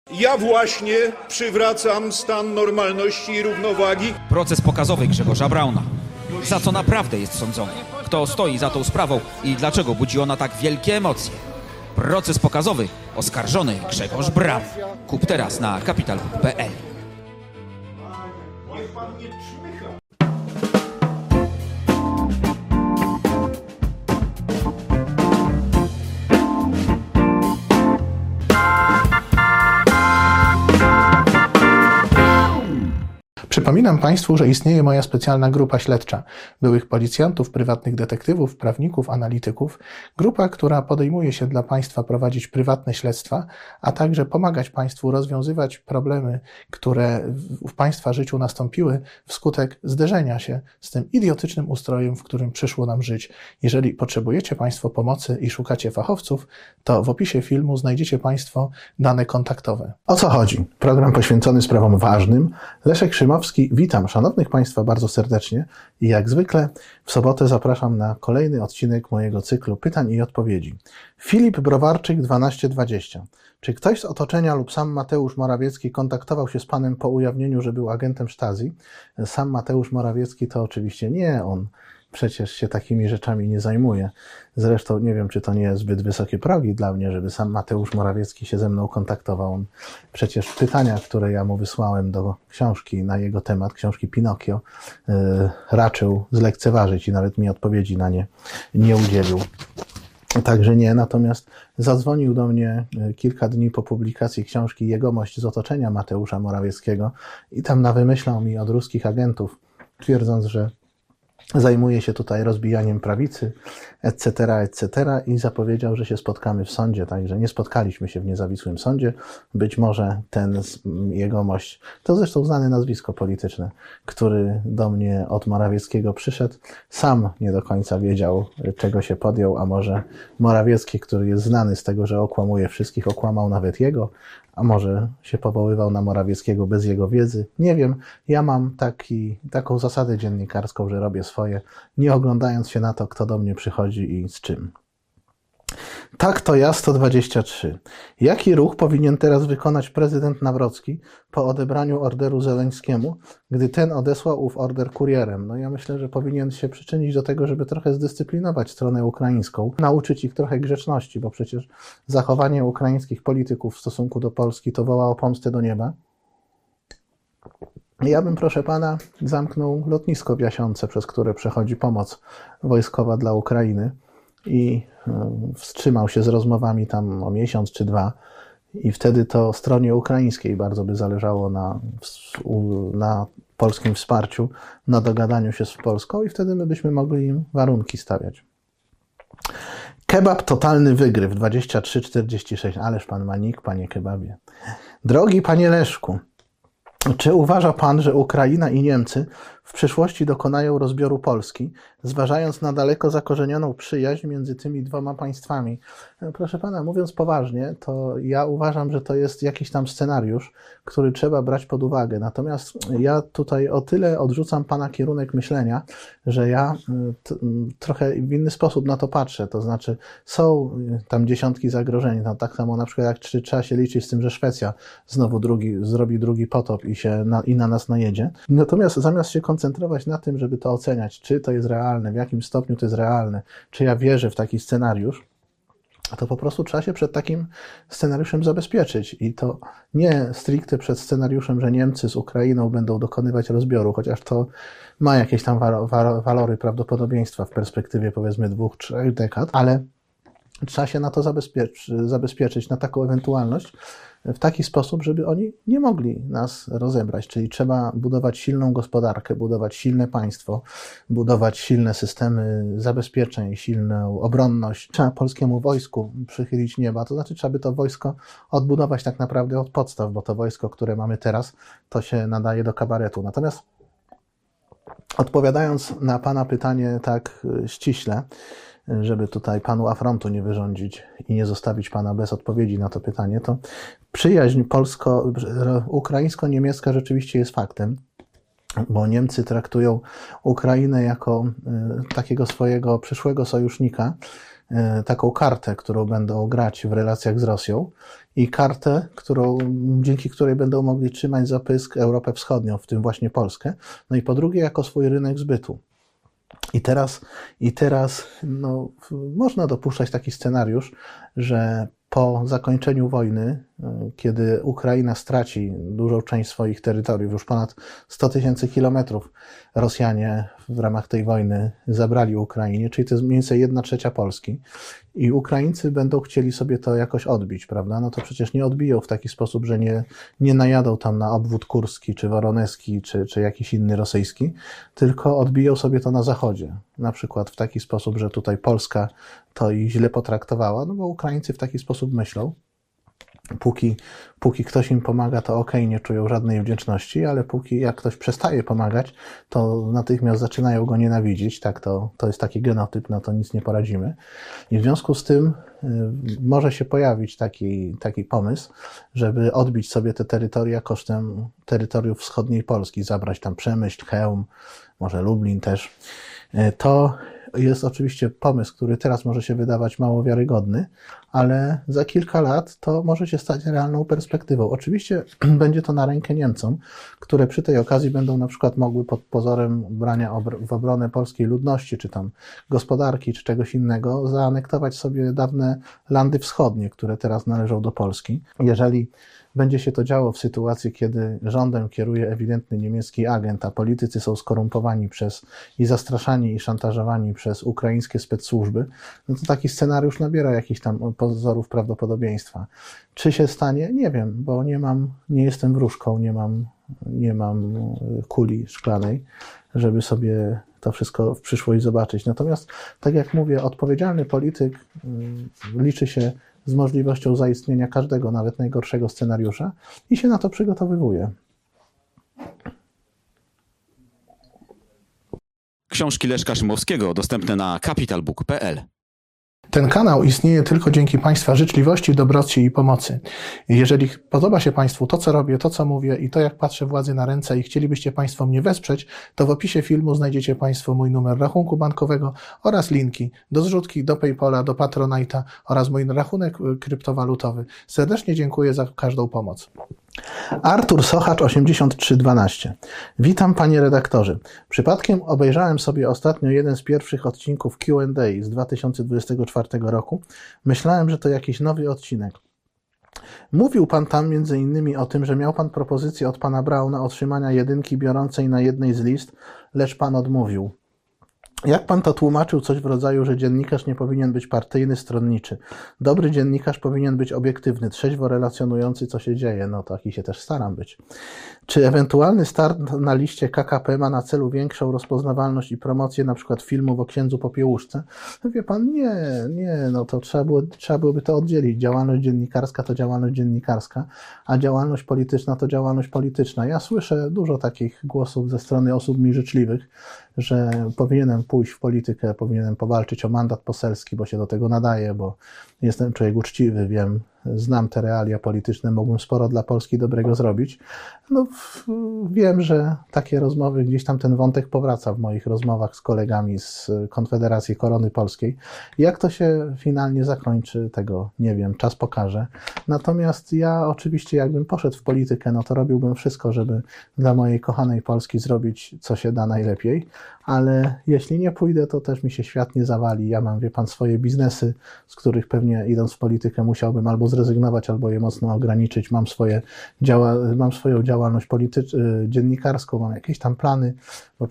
Ja właśnie przywracam stan normalności i równowagi. Proces pokazowy Grzegorza Brauna. Za co naprawdę jest sądzony? Kto stoi za tą sprawą i dlaczego budzi ona tak wielkie emocje? Proces pokazowy. Oskarżony Grzegorz Braun. Kup teraz na kapital.pl. Niech pan nie czmycha. Przypominam Państwu, że istnieje moja specjalna grupa śledcza byłych policjantów, prywatnych detektywów, prawników, analityków. Grupa, która podejmuje się dla Państwa prowadzić prywatne śledztwa, a także pomagać Państwu rozwiązywać problemy, które w Państwa życiu nastąpiły wskutek zderzenia się z tym idiotycznym ustrojem, w którym przyszło nam żyć. Jeżeli potrzebujecie Państwo pomocy i szukacie fachowców, to w opisie filmu znajdziecie Państwo dane kontaktowe. O co chodzi? Program poświęcony sprawom ważnym. Leszek Szymowski. Witam Szanownych Państwa bardzo serdecznie i jak zwykle w sobotę zapraszam na kolejny odcinek mojego cyklu pytań i odpowiedzi. Filip Browarczyk 1220. Czy ktoś z otoczenia lub sam Mateusz Morawiecki kontaktował się z Panem po ujawnieniu, że był agentem Stasi? Sam Mateusz Morawiecki to oczywiście nie on. Przecież się takimi rzeczami nie zajmuje. Zresztą nie wiem, czy to nie jest zbyt wysokie progi dla mnie, żeby sam Mateusz Morawiecki się ze mną kontaktował. On przecież pytania, które ja mu wysłałem do książki na jego temat, książki Pinokio, raczył zlekceważyć i nawet mi odpowiedzi na nie nie udzielił. Także nie, natomiast zadzwonił do mnie kilka dni po publikacji książki jegomość z otoczenia Mateusza Morawieckiego i tam nawymyślał mi od ruskich agentów, twierdząc, że zajmuje się tutaj rozbijaniem prawicy, etc. i zapowiedział, że się spotkamy w sądzie, także nie spotkaliśmy się w niezawisłym sądzie. Być może ten jegomość, to zresztą znane nazwisko polityczne, który do mnie od Morawieckiego przyszedł, sam nie do końca wiedział, czego się podjął, a może Morawiecki, który jest znany z tego, że okłamuje wszystkich, okłamał nawet jego, a może się powoływał na Morawieckiego bez jego wiedzy. Nie wiem, ja mam taką zasadę dziennikarską, że robię swoje, nie oglądając się na to, kto do mnie przychodzi i z czym. Tak, to ja 123. Jaki ruch powinien teraz wykonać prezydent Nawrocki po odebraniu orderu Zeleńskiemu, gdy ten odesłał ów order kurierem? No ja myślę, że powinien się przyczynić do tego, żeby trochę zdyscyplinować stronę ukraińską, nauczyć ich trochę grzeczności, bo przecież zachowanie ukraińskich polityków w stosunku do Polski to woła o pomstę do nieba. Ja bym, proszę pana, zamknął lotnisko w Jasionce, przez które przechodzi pomoc wojskowa dla Ukrainy i wstrzymał się z rozmowami tam o miesiąc czy dwa i wtedy to stronie ukraińskiej bardzo by zależało na polskim wsparciu, na dogadaniu się z Polską i wtedy my byśmy mogli im warunki stawiać. Kebab totalny wygryw 23,46. Ależ pan ma nick, panie kebabie. Drogi panie Leszku, czy uważa pan, że Ukraina i Niemcy w przyszłości dokonają rozbioru Polski, zważając na daleko zakorzenioną przyjaźń między tymi dwoma państwami? Proszę pana, mówiąc poważnie, to ja uważam, że to jest jakiś tam scenariusz, który trzeba brać pod uwagę. Natomiast ja tutaj o tyle odrzucam pana kierunek myślenia, że ja trochę w inny sposób na to patrzę. To znaczy są tam dziesiątki zagrożeń, no, tak samo na przykład jak trzeba się liczyć z tym, że Szwecja znowu zrobi drugi potop i na nas najedzie. Natomiast zamiast się koncentrować na tym, żeby to oceniać, czy to jest realne, w jakim stopniu to jest realne, czy ja wierzę w taki scenariusz, to po prostu trzeba się przed takim scenariuszem zabezpieczyć. I to nie stricte przed scenariuszem, że Niemcy z Ukrainą będą dokonywać rozbioru, chociaż to ma jakieś tam walory prawdopodobieństwa w perspektywie powiedzmy 2-3 dekad, ale trzeba się na to zabezpieczyć, na taką ewentualność, w taki sposób, żeby oni nie mogli nas rozebrać. Czyli trzeba budować silną gospodarkę, budować silne państwo, budować silne systemy zabezpieczeń, silną obronność. Trzeba polskiemu wojsku przychylić nieba, to znaczy trzeba by to wojsko odbudować tak naprawdę od podstaw, bo to wojsko, które mamy teraz, to się nadaje do kabaretu. Natomiast odpowiadając na pana pytanie tak ściśle, żeby tutaj panu afrontu nie wyrządzić i nie zostawić pana bez odpowiedzi na to pytanie, to przyjaźń ukraińsko-niemiecka rzeczywiście jest faktem, bo Niemcy traktują Ukrainę jako takiego swojego przyszłego sojusznika, taką kartę, którą będą grać w relacjach z Rosją i kartę, dzięki której będą mogli trzymać za pysk Europę Wschodnią, w tym właśnie Polskę. No i po drugie jako swój rynek zbytu. I teraz no, można dopuszczać taki scenariusz, że po zakończeniu wojny, kiedy Ukraina straci dużą część swoich terytoriów, już ponad 100 000 kilometrów Rosjanie w ramach tej wojny zabrali Ukrainie, czyli to jest mniej więcej 1/3 Polski, i Ukraińcy będą chcieli sobie to jakoś odbić, prawda? No to przecież nie odbiją w taki sposób, że nie najadą tam na obwód kurski, czy woronezki, czy jakiś inny rosyjski, tylko odbiją sobie to na zachodzie. Na przykład w taki sposób, że tutaj Polska to ich źle potraktowała, no bo Ukraińcy w taki sposób myślą. Póki ktoś im pomaga, to okej, nie czują żadnej wdzięczności, ale jak ktoś przestaje pomagać, to natychmiast zaczynają go nienawidzić. Tak, to jest taki genotyp, no to nic nie poradzimy. I w związku z tym może się pojawić taki pomysł, żeby odbić sobie te terytoria kosztem terytoriów wschodniej Polski, zabrać tam Przemyśl, Chełm, może Lublin też. To jest oczywiście pomysł, który teraz może się wydawać mało wiarygodny, ale za kilka lat to może się stać realną perspektywą. Oczywiście będzie to na rękę Niemcom, które przy tej okazji będą na przykład mogły pod pozorem brania w obronę polskiej ludności, czy tam gospodarki, czy czegoś innego, zaanektować sobie dawne landy wschodnie, które teraz należą do Polski. Jeżeli będzie się to działo w sytuacji, kiedy rządem kieruje ewidentny niemiecki agent, a politycy są skorumpowani i zastraszani i szantażowani przez ukraińskie specsłużby, no to taki scenariusz nabiera jakichś tam pozorów prawdopodobieństwa. Czy się stanie? Nie wiem, bo nie jestem wróżką, nie mam kuli szklanej, żeby sobie to wszystko w przyszłość zobaczyć. Natomiast, tak jak mówię, odpowiedzialny polityk liczy się z możliwością zaistnienia każdego, nawet najgorszego scenariusza i się na to przygotowywuje. Książki Leszka Szymowskiego dostępne na capitalbook.pl. Ten kanał istnieje tylko dzięki Państwa życzliwości, dobroci i pomocy. Jeżeli podoba się Państwu to, co robię, to, co mówię i to, jak patrzę władzy na ręce i chcielibyście Państwo mnie wesprzeć, to w opisie filmu znajdziecie Państwo mój numer rachunku bankowego oraz linki do zrzutki, do PayPala, do Patronite'a oraz mój rachunek kryptowalutowy. Serdecznie dziękuję za każdą pomoc. Artur Sochacz 8312. Witam panie redaktorze. Przypadkiem obejrzałem sobie ostatnio jeden z pierwszych odcinków Q&A z 2024 roku. Myślałem, że to jakiś nowy odcinek. Mówił pan tam między innymi o tym, że miał pan propozycję od pana Brauna otrzymania jedynki biorącej na jednej z list, lecz pan odmówił. Jak pan to tłumaczył? Coś w rodzaju, że dziennikarz nie powinien być partyjny, stronniczy. Dobry dziennikarz powinien być obiektywny, trzeźwo relacjonujący, co się dzieje. No taki się też staram być. Czy ewentualny start na liście KKP ma na celu większą rozpoznawalność i promocję na przykład filmów o księdzu Popiełuszce? Wie pan, nie, no to trzeba byłoby to oddzielić. Działalność dziennikarska to działalność dziennikarska, a działalność polityczna to działalność polityczna. Ja słyszę dużo takich głosów ze strony osób mi życzliwych, że powinienem pójść w politykę, powinienem powalczyć o mandat poselski, bo się do tego nadaje, bo jestem człowiek uczciwy, znam te realia polityczne, mógłbym sporo dla Polski dobrego zrobić. No, wiem, że takie rozmowy, gdzieś tam ten wątek powraca w moich rozmowach z kolegami z Konfederacji Korony Polskiej. Jak to się finalnie zakończy, tego nie wiem, czas pokaże. Natomiast ja oczywiście, jakbym poszedł w politykę, no to robiłbym wszystko, żeby dla mojej kochanej Polski zrobić, co się da najlepiej, ale jeśli nie pójdę, to też mi się świat nie zawali. Ja mam, wie pan, swoje biznesy, z których pewnie idąc w politykę musiałbym albo zrezygnować, albo je mocno ograniczyć. Mam swoją działalność dziennikarską, mam jakieś tam plany, bo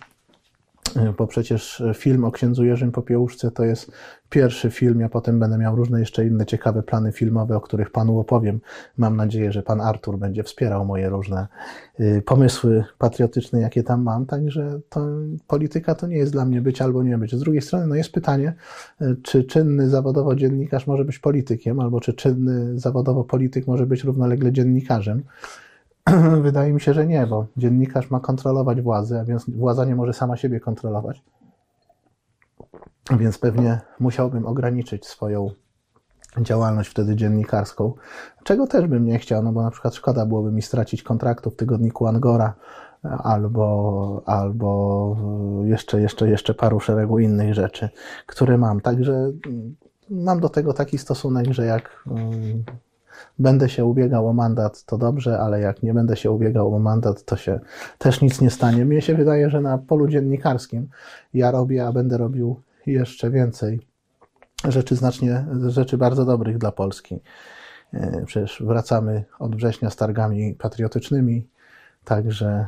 przecież film o księdzu Jerzym Popiełuszce to jest pierwszy film, ja potem będę miał różne jeszcze inne ciekawe plany filmowe, o których panu opowiem. Mam nadzieję, że pan Artur będzie wspierał moje różne pomysły patriotyczne, jakie tam mam, także polityka to nie jest dla mnie być albo nie być. Z drugiej strony no jest pytanie, czy czynny zawodowo dziennikarz może być politykiem, albo czy czynny zawodowo polityk może być równolegle dziennikarzem. Wydaje mi się, że nie, bo dziennikarz ma kontrolować władzę, a więc władza nie może sama siebie kontrolować. Więc pewnie musiałbym ograniczyć swoją działalność wtedy dziennikarską, czego też bym nie chciał, no bo na przykład szkoda byłoby mi stracić kontraktu w tygodniku Angora, albo jeszcze paru szeregu innych rzeczy, które mam. Także mam do tego taki stosunek, że jak będę się ubiegał o mandat, to dobrze, ale jak nie będę się ubiegał o mandat, to się też nic nie stanie. Mnie się wydaje, że na polu dziennikarskim ja robię, a będę robił jeszcze więcej rzeczy bardzo dobrych dla Polski. Przecież wracamy od września z targami patriotycznymi, także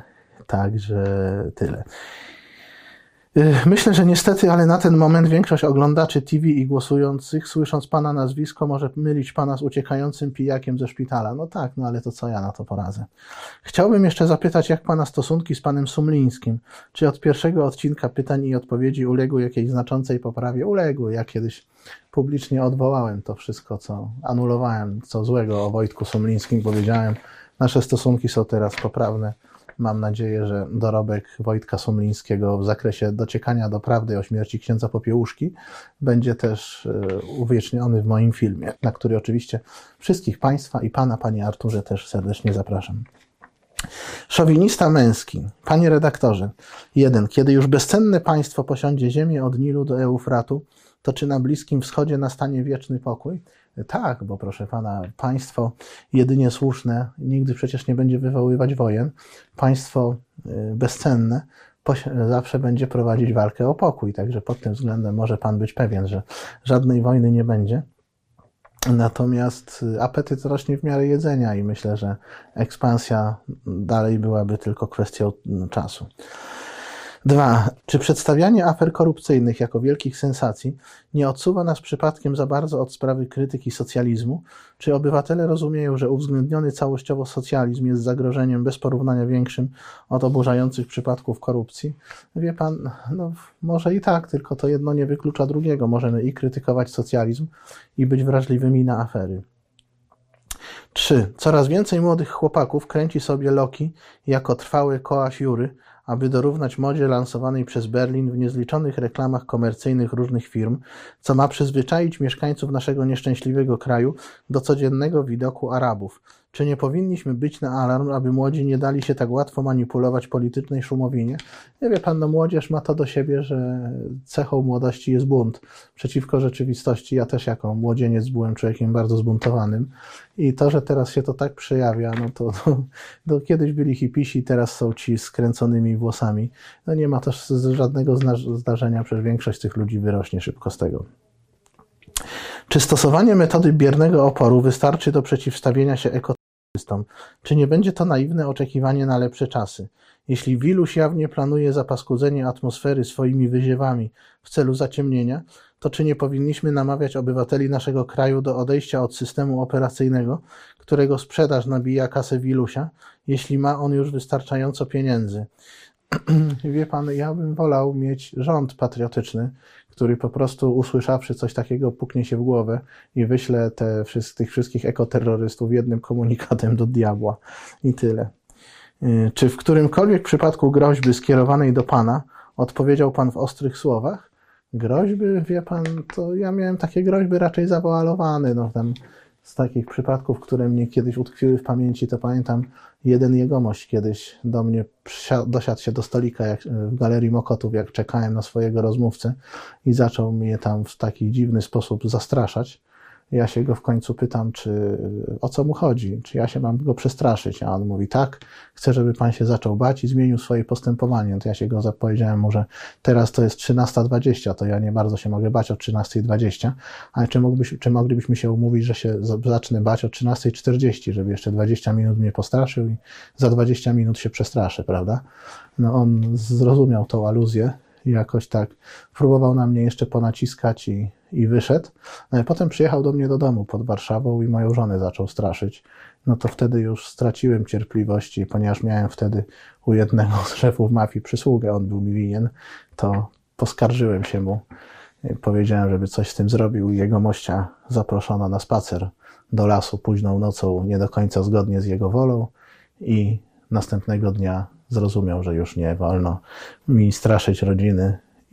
tyle. Myślę, że niestety, ale na ten moment większość oglądaczy TV i głosujących, słysząc pana nazwisko, może mylić pana z uciekającym pijakiem ze szpitala. No tak, no ale to co ja na to poradzę. Chciałbym jeszcze zapytać, jak pana stosunki z panem Sumlińskim? Czy od pierwszego odcinka pytań i odpowiedzi uległy jakiejś znaczącej poprawie? Uległy. Ja kiedyś publicznie odwołałem to wszystko, anulowałem, co złego o Wojtku Sumlińskim powiedziałem. Nasze stosunki są teraz poprawne. Mam nadzieję, że dorobek Wojtka Sumlińskiego w zakresie dociekania do prawdy o śmierci księdza Popiełuszki będzie też uwieczniony w moim filmie, na który oczywiście wszystkich państwa i pana, panie Arturze, też serdecznie zapraszam. Szowinista męski. Panie redaktorze, 1. Kiedy już bezcenne państwo posiądzie ziemię od Nilu do Eufratu, to czy na Bliskim Wschodzie nastanie wieczny pokój? Tak, bo proszę pana, państwo jedynie słuszne nigdy przecież nie będzie wywoływać wojen. Państwo bezcenne zawsze będzie prowadzić walkę o pokój, także pod tym względem może pan być pewien, że żadnej wojny nie będzie. Natomiast apetyt rośnie w miarę jedzenia i myślę, że ekspansja dalej byłaby tylko kwestią czasu. 2. Czy przedstawianie afer korupcyjnych jako wielkich sensacji nie odsuwa nas przypadkiem za bardzo od sprawy krytyki socjalizmu? Czy obywatele rozumieją, że uwzględniony całościowo socjalizm jest zagrożeniem bez porównania większym od oburzających przypadków korupcji? Wie pan, no może i tak, tylko to jedno nie wyklucza drugiego. Możemy i krytykować socjalizm, i być wrażliwymi na afery. 3. Coraz więcej młodych chłopaków kręci sobie loki jako trwałe koła fiury, aby dorównać modzie lansowanej przez Berlin w niezliczonych reklamach komercyjnych różnych firm, co ma przyzwyczaić mieszkańców naszego nieszczęśliwego kraju do codziennego widoku Arabów. Czy nie powinniśmy być na alarm, aby młodzi nie dali się tak łatwo manipulować politycznej szumowinie? Nie wie pan, no młodzież ma to do siebie, że cechą młodości jest bunt przeciwko rzeczywistości. Ja też jako młodzieniec byłem człowiekiem bardzo zbuntowanym i to, że teraz się to tak przejawia, no to kiedyś byli hipisi, teraz są ci z kręconymi włosami. No nie ma też żadnego zdarzenia, przecież większość tych ludzi wyrośnie szybko z tego. Czy stosowanie metody biernego oporu wystarczy do przeciwstawienia się ekoterrorystom? Czy nie będzie to naiwne oczekiwanie na lepsze czasy? Jeśli Wiluś jawnie planuje zapaskudzenie atmosfery swoimi wyziewami w celu zaciemnienia, to czy nie powinniśmy namawiać obywateli naszego kraju do odejścia od systemu operacyjnego, którego sprzedaż nabija kasę Wilusia, jeśli ma on już wystarczająco pieniędzy? Wie pan, ja bym wolał mieć rząd patriotyczny, który po prostu usłyszawszy coś takiego puknie się w głowę i wyśle tych wszystkich ekoterrorystów jednym komunikatem do diabła i tyle. Czy w którymkolwiek przypadku groźby skierowanej do pana odpowiedział pan w ostrych słowach? Groźby, wie pan, to ja miałem takie groźby raczej zawoalowane, no tam z takich przypadków, które mnie kiedyś utkwiły w pamięci, to pamiętam jeden jegomość kiedyś do mnie dosiadł się do stolika w Galerii Mokotów, jak czekałem na swojego rozmówcę i zaczął mnie tam w taki dziwny sposób zastraszać. Ja się go w końcu pytam, o co mu chodzi, czy ja się mam go przestraszyć, a on mówi tak, chcę, żeby pan się zaczął bać i zmienił swoje postępowanie. To ja się go powiedziałem mu, że teraz to jest 13:20, to ja nie bardzo się mogę bać o 13:20, ale czy moglibyśmy się umówić, że się zacznę bać o 13:40, żeby jeszcze 20 minut mnie postraszył i za 20 minut się przestraszę, prawda? No on zrozumiał tą aluzję i jakoś tak próbował na mnie jeszcze ponaciskać i wyszedł. Potem przyjechał do mnie do domu pod Warszawą i moją żonę zaczął straszyć. No to wtedy już straciłem cierpliwości, ponieważ miałem wtedy u jednego z szefów mafii przysługę, on był mi winien, to poskarżyłem się mu. Powiedziałem, żeby coś z tym zrobił i jego mościa zaproszono na spacer do lasu późną nocą, nie do końca zgodnie z jego wolą i następnego dnia zrozumiał, że już nie wolno mi straszyć rodziny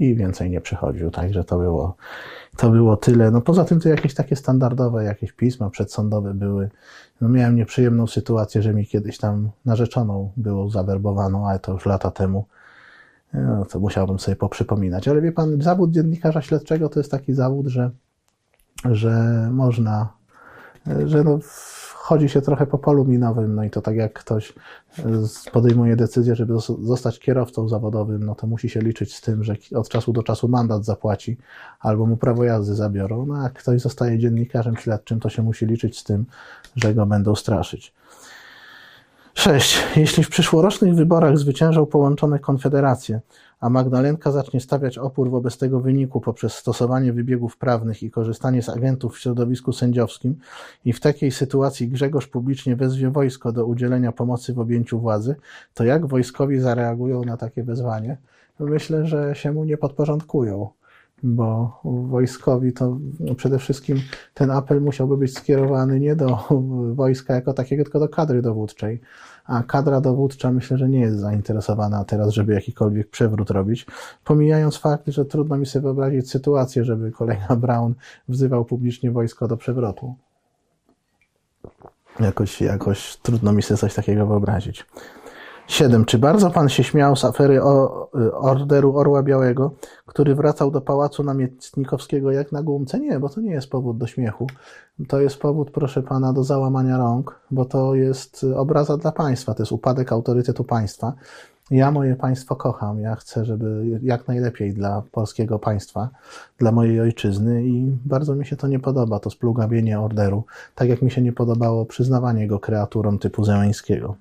i więcej nie przychodził. Także to było tyle. No poza tym to jakieś takie standardowe, jakieś pisma przedsądowe były. No miałem nieprzyjemną sytuację, że mi kiedyś tam narzeczoną było zawerbowaną, ale to już lata temu. No, to musiałbym sobie poprzypominać. Ale wie pan, zawód dziennikarza śledczego to jest taki zawód, że można, że no, chodzi się trochę po polu minowym, no i to tak jak ktoś podejmuje decyzję, żeby zostać kierowcą zawodowym, no to musi się liczyć z tym, że od czasu do czasu mandat zapłaci albo mu prawo jazdy zabiorą. No a jak ktoś zostaje dziennikarzem śledczym, to się musi liczyć z tym, że go będą straszyć. 6. Jeśli w przyszłorocznych wyborach zwyciężą połączone konfederacje, a Magdalenka zacznie stawiać opór wobec tego wyniku poprzez stosowanie wybiegów prawnych i korzystanie z agentów w środowisku sędziowskim i w takiej sytuacji Grzegorz publicznie wezwie wojsko do udzielenia pomocy w objęciu władzy, to jak wojskowi zareagują na takie wezwanie? Myślę, że się mu nie podporządkują, bo wojskowi to przede wszystkim ten apel musiałby być skierowany nie do wojska jako takiego, tylko do kadry dowódczej. A kadra dowódcza myślę, że nie jest zainteresowana teraz, żeby jakikolwiek przewrót robić. Pomijając fakt, że trudno mi sobie wyobrazić sytuację, żeby kolega Braun wzywał publicznie wojsko do przewrotu. Jakoś trudno mi sobie coś takiego wyobrazić. 7. Czy bardzo pan się śmiał z afery Orderu Orła Białego, który wracał do Pałacu Namiestnikowskiego jak na gumce? Nie, bo to nie jest powód do śmiechu. To jest powód, proszę pana, do załamania rąk, bo to jest obraza dla państwa, to jest upadek autorytetu państwa. Ja moje państwo kocham, ja chcę, żeby jak najlepiej dla polskiego państwa, dla mojej ojczyzny i bardzo mi się to nie podoba, to splugawienie orderu, tak jak mi się nie podobało przyznawanie go kreaturom typu Zeleńskiego.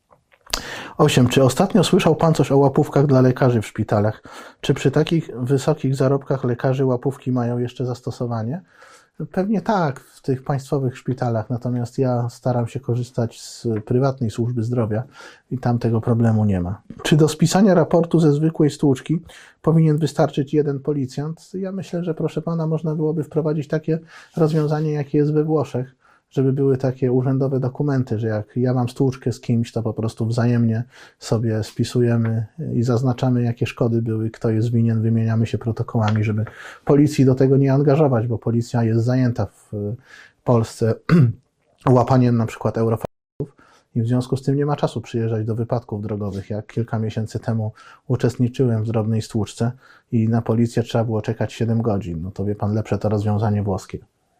8. Czy ostatnio słyszał pan coś o łapówkach dla lekarzy w szpitalach? Czy przy takich wysokich zarobkach lekarzy łapówki mają jeszcze zastosowanie? Pewnie tak, w tych państwowych szpitalach, natomiast ja staram się korzystać z prywatnej służby zdrowia i tam tego problemu nie ma. Czy do spisania raportu ze zwykłej stłuczki powinien wystarczyć jeden policjant? Ja myślę, że proszę pana, można byłoby wprowadzić takie rozwiązanie, jakie jest we Włoszech, żeby były takie urzędowe dokumenty, że jak ja mam stłuczkę z kimś, to po prostu wzajemnie sobie spisujemy i zaznaczamy, jakie szkody były, kto jest winien, wymieniamy się protokołami, żeby policji do tego nie angażować, bo policja jest zajęta w Polsce łapaniem na przykład eurofartów i w związku z tym nie ma czasu przyjeżdżać do wypadków drogowych. Jak kilka miesięcy temu uczestniczyłem w drobnej stłuczce i na policję trzeba było czekać 7 godzin, no to wie pan, lepsze to rozwiązanie włoskie.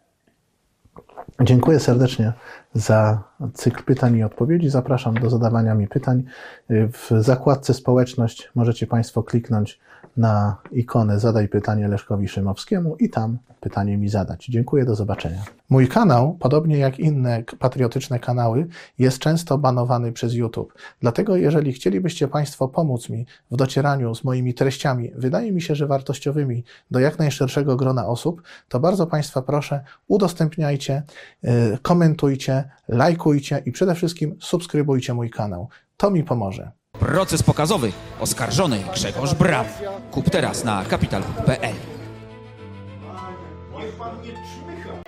Dziękuję serdecznie za cykl pytań i odpowiedzi. Zapraszam do zadawania mi pytań. W zakładce społeczność możecie państwo kliknąć na ikonę Zadaj pytanie Leszkowi Szymowskiemu i tam pytanie mi zadać. Dziękuję, do zobaczenia. Mój kanał, podobnie jak inne patriotyczne kanały, jest często banowany przez YouTube. Dlatego jeżeli chcielibyście państwo pomóc mi w docieraniu z moimi treściami, wydaje mi się, że wartościowymi, do jak najszerszego grona osób, to bardzo państwa proszę, udostępniajcie, komentujcie, lajkujcie i przede wszystkim subskrybujcie mój kanał. To mi pomoże. Proces pokazowy. Oskarżony Grzegorz Braun. Kup teraz na kapital.pl. Niech pan nie czmycha.